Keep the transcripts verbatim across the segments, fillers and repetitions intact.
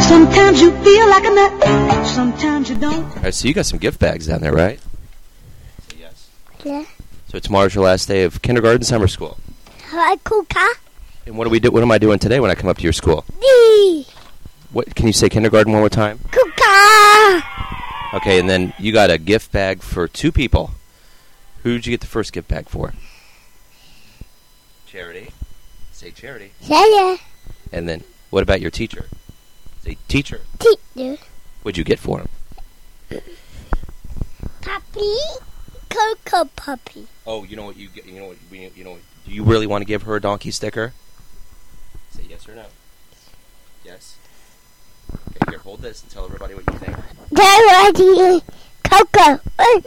Sometimes you feel like a nut, sometimes you don't. All right, so you got some gift bags down there, right? Yes. Yeah. So tomorrow's your last day of kindergarten, summer school. Hi, Kuka. And what do we do? What am I doing today when I come up to your school? D. What can you say kindergarten one more time? Kuka. Okay, and then you got a gift bag for two people. Who did you get the first gift bag for? Charity. Say Charity. Yeah, yeah. And then what about your teacher? Say teacher. Teacher. What'd you get for him? Puppy. Coco puppy. Oh, you know what you get? You know what? You know what? Do you really want to give her a donkey sticker? Say yes or no. Yes. Okay, here, hold this and tell everybody what you think. Daddy, Coco.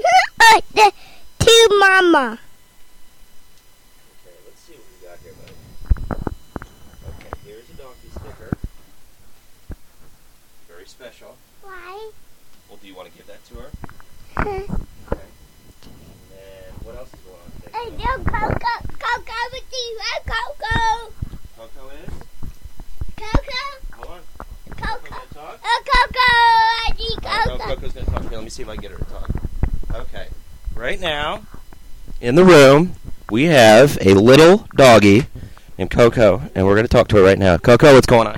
To Mama. Okay, let's see what we got here, buddy. Okay, here's a donkey sticker. Very special. Why? Well, do you want to give that to her? Huh? Okay. And then what else is going on today? I do Coco. Coco with you. Coco. Coco is? Coco. Hold on. Coco. gonna talk? Oh, Coco. I need Oh, Coco. Coco's going to talk. Here, let me see if I can get her to talk. Okay. Right now, in the room, we have a little doggy named Coco, and we're going to talk to her right now. Coco, what's going on?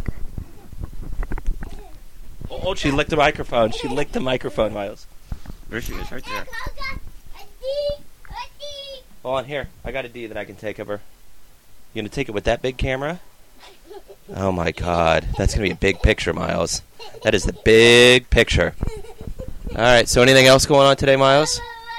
Oh, oh, she licked the microphone. She licked the microphone, Miles. There she is, right there. Coco. A D. A D. Hold on, here. I got a D that I can take of her. You going to take it with that big camera? Oh, my God. That's going to be a big picture, Miles. That is the big picture. All right, so anything else going on today, Miles?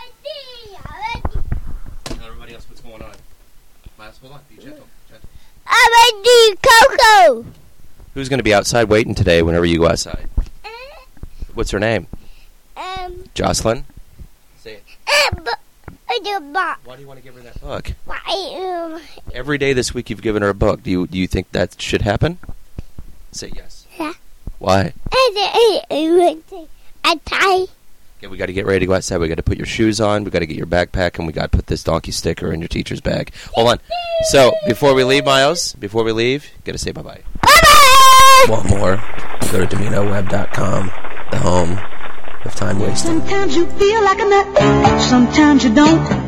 Tell everybody else what's going on. Miles, hold on. Be gentle. gentle. I'm a D. Coco. Who's going to be outside waiting today whenever you go outside? What's her name? Um. Jocelyn? Say it. Um. I do book. Why do you want to give her that book? Why? Um. Every day this week you've given her a book. Do you do you think that should happen? Say yes. Yeah. Why? I I I tie. Okay, we got to get ready to go outside. We got to put your shoes on. We got to get your backpack, and we got to put this donkey sticker in your teacher's bag. Hold on. So before we leave, Miles, before we leave, got to say bye bye. Bye-bye! Want more? Go to Domino Web dot com, the home of time wasting. Sometimes you feel like a nut, sometimes you don't.